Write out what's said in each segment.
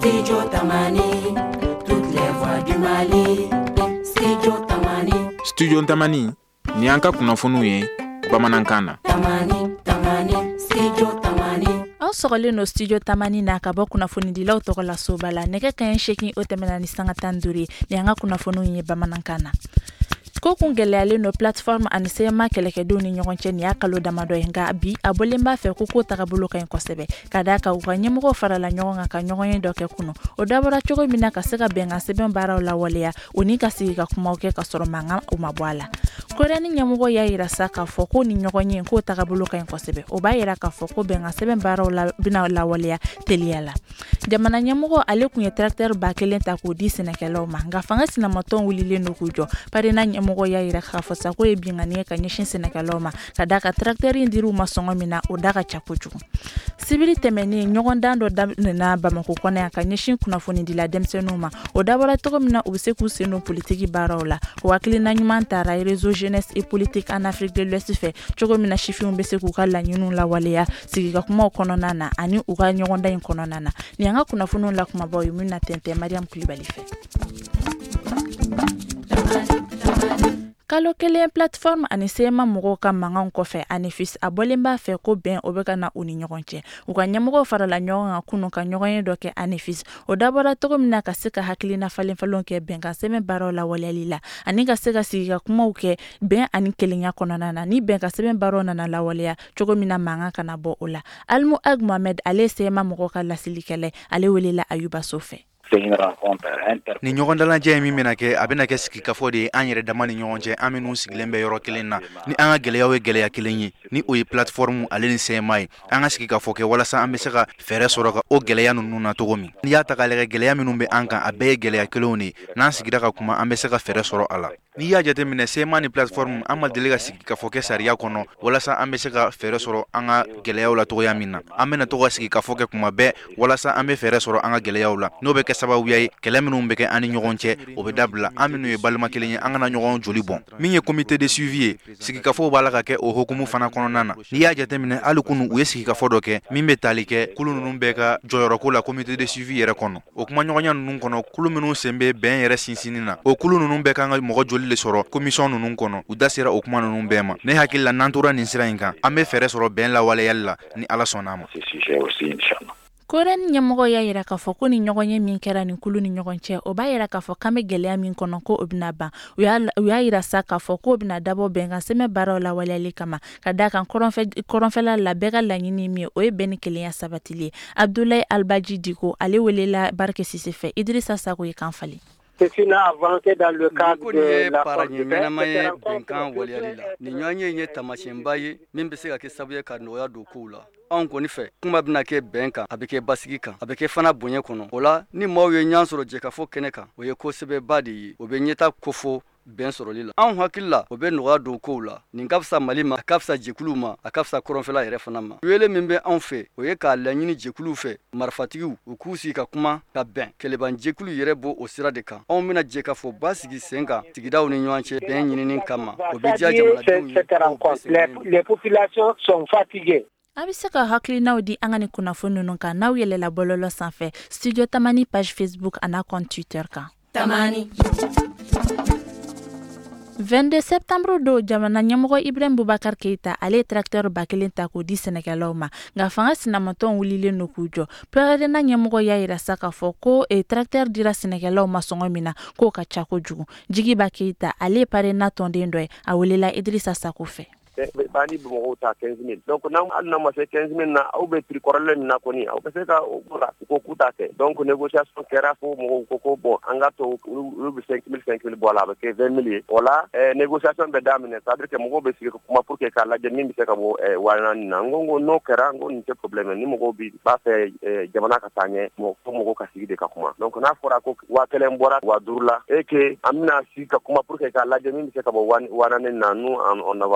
Studio Tamani, toutes les voix du Mali. Studio Tamani. Studio Tamani, ni anka kunafunu ye, Bamanankana. Tamani, Studio Tamani. Aw sɔgɔlen no studio Tamani na ka bɔ kunnafonidilaw tɔgɔ la soba la nɛgɛ kaɲɛ 8 o tɛmɛna ni sanga 15 ni an ka kunnafoniw ye Bamanankan na. Ko kun gɛlɛyalen no plateforme ani sema kɛlɛkɛdenw ni ɲɔgɔn cɛ ni y'a kalo damadɔ ye nka bi a bɔlen b'a fɛ ko tagabolo ka ɲi kosɛbɛ ka d'a kan u ka ɲɛmɔgɔw farala ɲɔgɔn kan ka ɲɔgɔn ye dɔ kɛ kunu o dabɔra cogo min na ka se ka bɛnkan sɛbɛn baaraw lawaleya o ni ka sigi ka kumaw kɛ ka sɔrɔ mankan o ma bɔ a la. Korea ni ɲɛmɔgɔ y'a yira sa k'a fɔ ko ni ɲɔgɔn ye ko tagabolo ka ɲi kosɛbɛ o b'a yira k'a fɔ ko bɛnkan sɛbɛn baaraw bɛna lawaleya teliya la. Jamana ɲɛmɔgɔ ale kun ye tracteur 1000 ta k'o di sɛnɛkɛlaw ma nka fanga sinamatɔn wulilen no k'u jɔ parena ɲɛmɔgɔ y'a yira k'a fɔ sa ko ye binganiya ka ɲɛsin sɛnɛkɛlaw ma ka d'a ka tracteur in dir'u ma sɔngɔ min na o da ka ca kojugu. Sibiri tɛmɛnen ɲɔgɔn dan dɔ daminɛna Bamako kɔnɔ yan ka ɲɛsin kunnafonidila denmisɛnninw ma o dabɔra cogo min na u bɛ se k'u sen don politiki baaraw la o hakilina ɲuman taara réseau jeunesse et politique en Afrique de l'Ouest fɛ cogo min na sifinw bɛ se k'u ka laɲiniw lawaleya sigikakumaw kɔnɔna na ani u ka ɲɔgɔndan in kɔnɔna na ni an ka kunnafoniw la kumabaw ye min na tɛntɛn Mariam Kulibali fɛ. Kalo kelen plateforme ani sema mɔgɔw ka mankan kɔfɛ Anefis a bɔlen b'a fɛ ko bɛn o bɛ ka na u ni ɲɔgɔn cɛ u ka ɲɛmɔgɔw farala ɲɔgɔn kan kunu ka ɲɔgɔn ye dɔ kɛ Anefis o dabɔra cogo min na ka se ka hakilina falenfalenw kɛ bɛnkan sɛbɛn baaraw lawaleyali la ani ka se ka sigi ka kumaw kɛ bɛn ani kelenya kɔnɔna na ni bɛnkan sɛbɛn baaraw nana lawaleya cogo min na mankan kana bɔ o la. Almu Ag Mohamed ale sema mɔgɔw ka lasilikɛla ale welela Ayuba So fɛ. Ni ɲɔgɔn dalajɛ min bɛna kɛ a bɛna kɛ sigikafɔ de ye an yɛrɛ dama ni ɲɔgɔn cɛ an minnu sigilen bɛ yɔrɔ kelen na ni an ka gɛlɛyaw ye gɛlɛya kelen ye ni o ye plateforme ale ni sema ye an ka sigikafɔ kɛ walasa an bɛ se ka fɛɛrɛ sɔrɔ ka o gɛlɛya ninnu na cogo min n'i y'a ta k'a lajɛ gɛlɛya minnu bɛ an kan a bɛɛ ye gɛlɛya kelenw de n'an sigira ka kuma an bɛ se ka fɛɛrɛ sɔrɔ a la. N'i y'a jateminɛ sema ni plateforme an ma deli ka sigikafɔ kɛ sariya kɔnɔ walasa an bɛ se ka fɛɛrɛ sɔrɔ an ka gɛlɛyaw la cogoya min na an bɛna to ka sigikafɔ kɛ kuma bɛɛ walasa an bɛ fɛɛrɛ sɔrɔ an ka gɛlɛyaw la n'o bɛ kɛ sababuya ye kɛlɛ minnu bɛ kɛ an ni ɲɔgɔn cɛ o bɛ dabila an minnu ye balima kelen ye an kana ɲɔgɔn joli bɔn min ye comité de suivi ye sigikafɔw b'a la ka kɛ o hokumu fana kɔnɔna na n'i y'a jateminɛ hali kunu u ye sigikafɔ dɔ kɛ min bɛ tali kɛ kulu ninnu bɛɛ ka jɔyɔrɔko la comité de suivi yɛrɛ kɔnɔ o kuma ɲɔgɔnya ninnu kɔnɔ kulu minnu sen bɛ bɛn yɛrɛ sinsinni na o kulu ninnu bɛɛ kan ka mɔgɔ joli le sɔrɔ commission ninnu kɔnɔ u da sera o kuma ninnu bɛɛ ma ne hakili la n'an tora nin sira in kan an bɛ fɛɛrɛ sɔrɔ bɛn lawaleyali la ni Ala sɔnn'a ma. Korea ni ɲɛmɔgɔ y'a yira k'a fɔ ko ni ɲɔgɔn ye min kɛra ni kulu ni ɲɔgɔn cɛ o b'a yira k'a fɔ k'an bɛ gɛlɛya min kɔnɔ ko o bɛna ban u y'a yira sa k'a fɔ ko o bɛna dabɔ bɛnkan sɛbɛn baaraw lawaleyali kama ka d'a kan kɔrɔnfɛla la bɛɛ ka laɲini min ye o ye bɛn ni kelenya sabatili ye. Abdoulaye Albaji Diko ale welela Barke Sise fɛ Idrissa Sako ye kan fali. C'est une avancée dans le cadre de la bɛnkan waleyali la ni ɲɔgɔn ye taamasiyɛnba ye min bɛ se ka kɛ sababu ye ka nɔgɔya don kow la. Anw kɔni fɛ kuma bɛna kɛ bɛn kan a bɛ kɛ basigi kan a bɛ kɛ fana bonya kɔnɔ o la ni maaw ye ɲɔgɔn sɔrɔ jɛkafɔ kɛnɛ kan o ye kosɛbɛba de ye o bɛ ɲɛta kofɔ bɛn sɔrɔli la anw hakili la o bɛ nɔgɔya don kow la nin ka fisa Mali ma a ka fisa jɛkuluw ma a ka fisa kɔrɔnfɛla yɛrɛ fana ma wele min bɛ anw fɛ o ye k'a laɲini jɛkuluw fɛ marifatigiw u k'u sigi ka kuma ka bɛn kɛlɛban jɛkulu yɛrɛ b'o o sira de kan anw bɛna jɛkafɔ ba sigi sen kan sigidaw ni ɲɔgɔn cɛ bɛn ɲinini kama o bɛ diya jamanadenw ye les populations sont fatiguées. A bɛ se ka hakilinaw di an ka ni kunnafoni ninnu kan n'aw yɛlɛla bɔlɔlɔ sanfɛ Studio Tamani page Facebook a n'a compte Twitter kan. Tamani. 22 septembre do jamana ɲɛmɔgɔ Ibrahim Boubacar Keita ale ye tracteur 1000 ta k'o di sɛnɛkɛlaw ma nka fanga sinamatɔn wulilen no k'u jɔ PRDN ɲɛmɔgɔ y'a yira sa k'a fɔ ko tracteur dira sɛnɛkɛlaw ma sɔngɔ min na k'o ka ca kojugu Jigiba Keita ale ye parena tɔnden dɔ ye a welela Idrissa Sako fɛ. Bani Bamakɔ ta 15 000 donc n'an ma se 15 000 na aw bɛ prix kɔrɔlen min na kɔni aw bɛ se ka o ko k'u ta kɛ donc négociation kɛra fo mɔgɔw ko ko bon an ka to olu bɛ 5 000 bɔ a la a bɛ kɛ 20 000 ye o la négociation bɛ daminɛ c'est à dire que mɔgɔw bɛ sigi ka kuma pour que k'a lajɛ min bɛ se ka bɔ 400 na n ko n'o kɛra n ko nin tɛ problème ni mɔgɔw b'a fɛ jamana ka taa ɲɛ fo mɔgɔw ka sigi de ka kuma donc n'a fɔra ko 1000 bɔra 500 la et que an bɛna sigi ka kuma pour que k'a lajɛ min bɛ se ka bɔ 400 na nous on ne va pas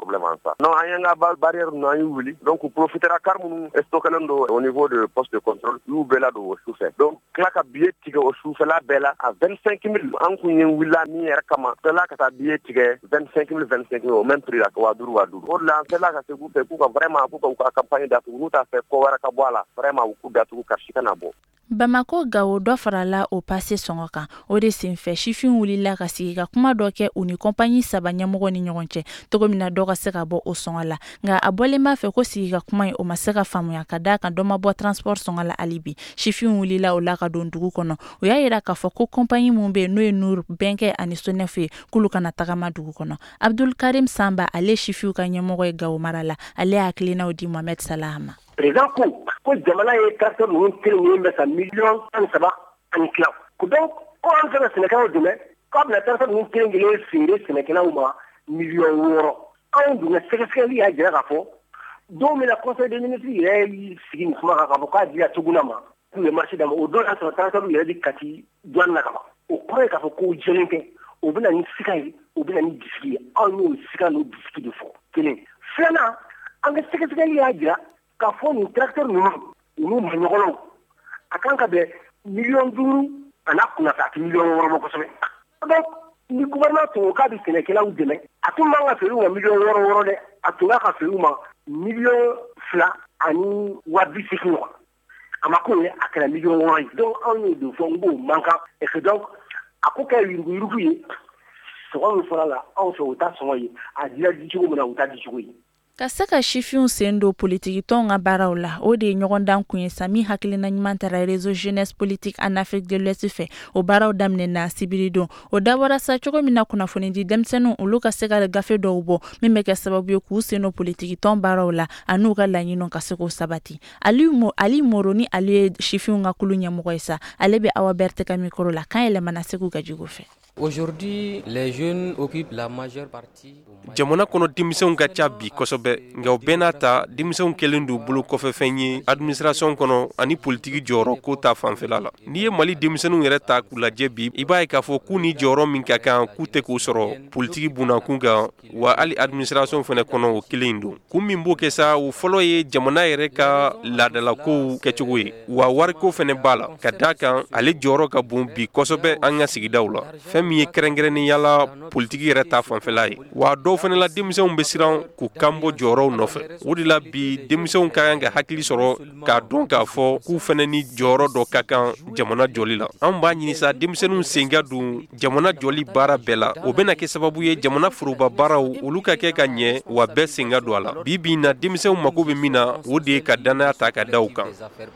problème en ça. Non, il y a une barrière donc on profitera car nous stockons au niveau de poste de contrôle nous bela do chauffeur. Donc claque billet tigre au chauffeur là bela à 25 000 en kunyen willa ni kama là que ça billet tigre 25 000 au même prix là waduru. Au-delà c'est là que c'est pour vraiment pour campagne d'atu nous ta fait kowara ka boala vraiment au coup d'atu kashika na bo. Bamako gawo dɔ farala o pase sɔngɔ kan o de senfɛ sifin wulila ka sigi ka kuma dɔ kɛ u ni kɔmpanyi saba ɲɛmɔgɔ ni ɲɔgɔn cɛ togo min na dɔ ka se ka bɔ o sɔngɔ la nka a bɔlen b'a fɛ ko sigi ka kuma o ma se ka faamuya ka da kan dɔ ma bɔ transport sɔngɔ la hali bi sifin wulila o la ka don dugu kɔnɔ o y'a yira k'a fɔ ko kɔmpanyi mun bɛ n'o ye Nur Bɛnkɛ ani Sonef ye k'olu kana tagama dugu kɔnɔ Abdul Karim Samba ale sifiw ka ɲɛmɔgɔ ye Gawo mara la ale hakilinaw di Mohamed Salah ma. Président ko jamana ye carte ninnu kelen min bɛ ka miliyɔn 17 ani kila ko donc ko an fɛ ka sɛnɛkɛlaw dɛmɛ k'a bɛna carte ninnu kelen feere sɛnɛkɛlaw ma miliyɔn 6 anw dun ka sɛgɛsɛgɛli y'a jira k'a fɔ don min na conseil des ministres yɛrɛ y'i sigi nin kuma kan k'a fɔ k'a dira Tuguna ma k'u ye marché d'a ma o don y'a sɔrɔ carte yɛrɛ di Kati douane na ka ban o kɔrɔ ye k'a fɔ k'o jɛlen tɛ o bɛna ni siga ye o bɛna ni bisiki ye anw y'o siga n'o bisiki de fɔ kelen filanan an ka sɛgɛsɛgɛli y'a jira ka fɔ nin tracteur ninnu maɲɔgɔnw a kan ka bɛn miliyɔn 5 a n'a kunnata a tɛ miliyɔn 6 bɔ kosɛbɛ donc ni gouvernement tun ko k'a bɛ sɛnɛkɛlaw dɛmɛ a tun man ka feere u ma miliyɔn 6 dɛ a tun ka feere u ma miliyɔn 2 ani 80 ɲɔgɔn a ma k'o ye a kɛra miliyɔn 6 ye donc anw y'o de fɔ n b'o man kan et que donc a ko kɛ yuruguyurugu ye sɔngɔ min fɔra la anw fɛ o t'a sɔngɔ ye a dira di cogo min na o t'a di cogo ye. Ka se ka sifinw sen don politikitɔnw ka baaraw la o de ye ɲɔgɔndan kun ye Sami hakilina ɲuman taara réseau jeunesse politique en Afrique de l'Ouest fɛ o baaraw daminɛna sibiri don o dabɔra sa cogo min na kunnafoni di denmisɛnninw olu ka se ka gafe dɔw bɔ min bɛ kɛ sababu ye k'u sen don politikitɔn baaraw la an'u ka laɲiniw ka se k'o sabati Ali Moro ni ale ye sifinw ka kulu ɲɛmɔgɔ ye sa ale bɛ Awa Berté ka micro la kan yɛlɛmana Segu Gajigo fɛ. Aujourd'hui, les jeunes occupent la majeure partie. Jamana kono denmisɛnw ka ca bi kosɛbɛ nka o bɛɛ n'a ta denmisɛnw kɛlen do bolo kɔfɛ fɛn ye administration kɔnɔ ani politiki jɔyɔrɔ ko ta fanfɛla la n'i ye Mali denmisɛnw yɛrɛ ta k'u lajɛ bi i b'a ye k'a fɔ k'u ni jɔyɔrɔ min ka kan k'u tɛ k'o sɔrɔ politiki bunakun kan wa hali administration fɛnɛ kɔnɔ o kelen don kun min b'o kɛ sa o fɔlɔ ye jamana yɛrɛ ka laadalakow kɛcogo ye wa wariko fɛnɛ b'a la ka da kan ale jɔyɔrɔ ka bon bi kosɛbɛ an ka sigidaw la fɛn min ye kɛrɛnkɛrɛnnenya la politiki yɛrɛ ta fanfɛla ye wa dɔw fɛnɛ la denmisɛnw bɛ siran k'u kan bɔ jɔyɔrɔw nɔfɛ o de la bi denmisɛnw ka kan ka hakili sɔrɔ k'a dɔn k'a fɔ k'u fɛnɛ ni jɔyɔrɔ dɔ ka kan jamana jɔli la an b'a ɲini sa denmisɛnninw sen ka don jamana jɔli baara bɛɛ la o bɛna kɛ sababu ye jamana foroba baaraw olu ka kɛ ka ɲɛ wa bɛɛ sen ka don a la bi bi in na denmisɛnw mago bɛ min na o de ye ka danaya ta ka da u kan.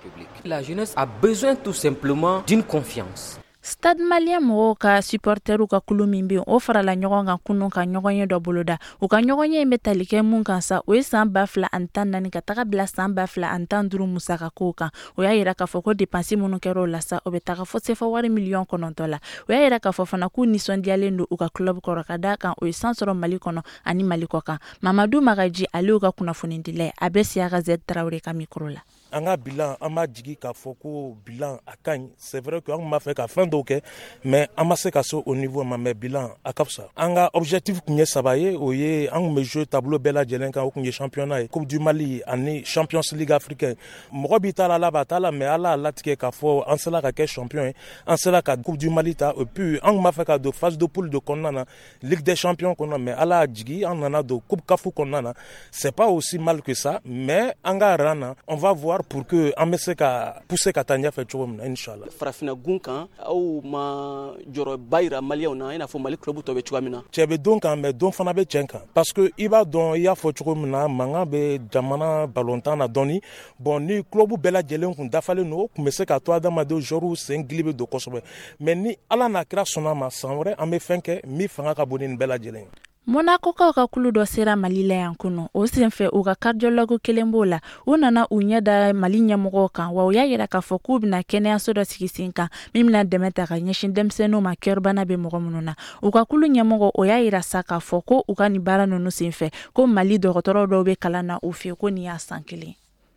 La jeunesse a besoin tout simplement d'une confiance. Stade Malien mɔgɔw ka supporteru ka kulu min bɛ o farala ɲɔgɔn kan kunun ka ɲɔgɔnye dɔ boloda u ka ɲɔgɔnye in bɛ tali kɛ mun kan sa o ye san 2014 ka taga bila san 2015 musaka kow kan o y'a yira k'a fɔ ko dépense minnu kɛra o la sa o bɛ taga fo sefa wari miliyɔn 9 la o y'a yira k'a fɔ fana k'u nisɔndiyalen don u ka club kɔrɔ ka da kan o ye san sɔrɔ Mali kɔnɔ ani Mali kɔ kan Mamadou Magaji ale y'u ka kunnafoni dila a bɛ Siaka Z Traoré ka micro la. An ka bilan an b'a jigi k'a fɔ ko bilan a ka ɲi c'est vrai que an b'a fɛ ka fɛn dɔw kɛ mais an ma se ka se au niveau ma mais bilan a ka fisa an ka objectif kun ye 3 ye o ye an kun bɛ jouer tableau bɛɛ lajɛlen kan o kun ye championnat ye coupe du Mali ani champions league africaine mɔgɔ b'i ta la ala b'a ta la mais ala y'a latigɛ k'a fɔ an sela ka kɛ champion ye an sela ka coupe du Mali ta et puis an kun b'a fɛ ka don phase de poule de kɔnɔna na ligue des champions kɔnɔna mais ala y'a jigi an nana don coupe CAF kɔnɔna na c'est pas aussi mal que ça mais an ka ran na on va voir pour que an bɛ se ka pousser ka taa ɲɛfɛ cogo min na inchallah. Farafina gun kan aw ma jɔyɔrɔba yira maliyɛnw na i n'a fɔ Mali club tɔ bɛ cogoya min na. Cɛ bɛ don kan mais don fana bɛ cɛn kan parce que i b'a dɔn i y'a fɔ cogo min na mankan bɛ jamana ballontan na dɔɔni bon ni club bɛɛ lajɛlen kun dafalen don o kun bɛ se ka to adamadenw joueurs sen gili bɛ don kosɛbɛ mais ni ala n'a kira sɔnna ma san wɛrɛ an bɛ fɛn kɛ min fanga ka bon ni nin bɛɛ lajɛlen. Monaco ka kulu dɔ sera Mali la yan kunu o senfɛ u ka cardiologue kelen b'o la u nana u ɲɛ da Mali ɲɛmɔgɔw kan wa u y'a yira k'a fɔ k'u bɛna kɛnɛyaso dɔ sigi sen kan min bɛna dɛmɛ ta ka ɲɛsin denmisɛnninw ma kɛribana bɛ mɔgɔ minnu na u ka kulu ɲɛmɔgɔ o y'a yira sa k'a fɔ ko u ka nin baara ninnu senfɛ ko Mali dɔgɔtɔrɔ dɔw bɛ kalan na u fɛ ko nin y'a san 1.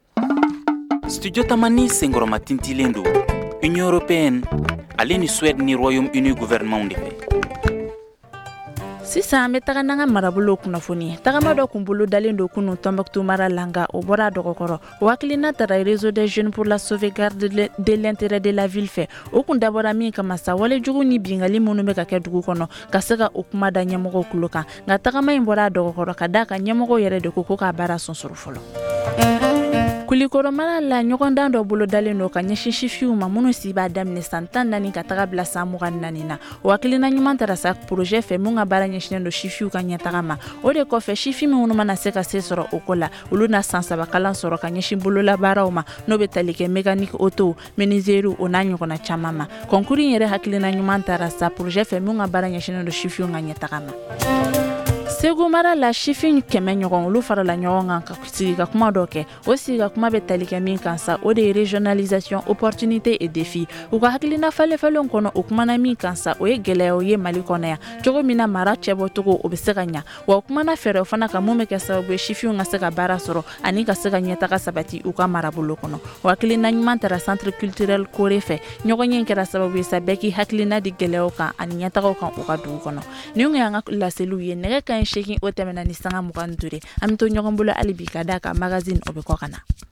Studio Tamani senkɔrɔma tintilen don Union européenne ale ni Suède ni Royaume-Uni gouvernement de fɛ Sisan an bɛ taga n'an ka marabolo kunnafoni tagama dɔ kun bolo dalen do kunu Tombouctou mara langa o bɔra dɔgɔkɔrɔ o hakilina tara réseau des jeunes pour la sauvegarde de l'intérêt de la ville fɛ o kun dabɔra min kama sa wale jugu ni bingali minnu bɛ ka kɛ dugu kɔnɔ ka se ka o kuma da ɲɛmɔgɔw kulo kan nka tagama in bɔra dɔgɔkɔrɔ ka da ka ɲɛmɔgɔw yɛrɛ de ko k'a baara sonsoro fɔlɔ. Kulikoro mara la ɲɔgɔndan dɔ bolo dalen do ka ɲɛsin sifiw ma minnu si b'a daminɛ san 14 ka taga bila san 24 na o hakilina ɲuman tara sa projet fɛ mun ka baara ɲɛsinnen do sifiw ka ɲɛtaga ma o de kɔfɛ sifi minnu mana se ka se sɔrɔ o ko la olu na san 3 kalan sɔrɔ ka ɲɛsin bololabaaraw ma n'o bɛ tali kɛ mécanique auto menuisier o n'a ɲɔgɔnna caman ma concours in yɛrɛ hakilina ɲuman tara sa projet fɛ mun ka baara ɲɛsinnen do sifiw ka ɲɛtaga ma. Segu mara la shifin kɛmɛ ɲɔgɔn olu farala ɲɔgɔn kan ka sigi ka kuma dɔ kɛ o sigi ka kuma bɛ tali kɛ min kan sa o de ye régionalisation opportunité et défi u ka hakilina falefalen kɔnɔ o kumana min kan sa o ye gɛlɛyaw ye Mali kɔnɔ yan cogo min na mara cɛbɔcogo o bɛ se ka ɲa wa o kumana fɛɛrɛw fana ka mun bɛ kɛ sababu ye shifinw ka se ka baara sɔrɔ ani ka se ka ɲɛtaga sabati u ka marabolo kɔnɔ o hakilina ɲuman tara centre culturel Kore fɛ ɲɔgɔn ye kɛra sababu ye sa bɛɛ k'i hakilina di gɛlɛyaw kan ani ɲɛtagaw kan u ka dugu kɔnɔ ni y'an ka laseliw ye nɛgɛ kan 8 o tɛmɛna ni sanga 22 an bɛ to ɲɔgɔn bolo hali bi ka da ka magazine o bɛ kɔ kana.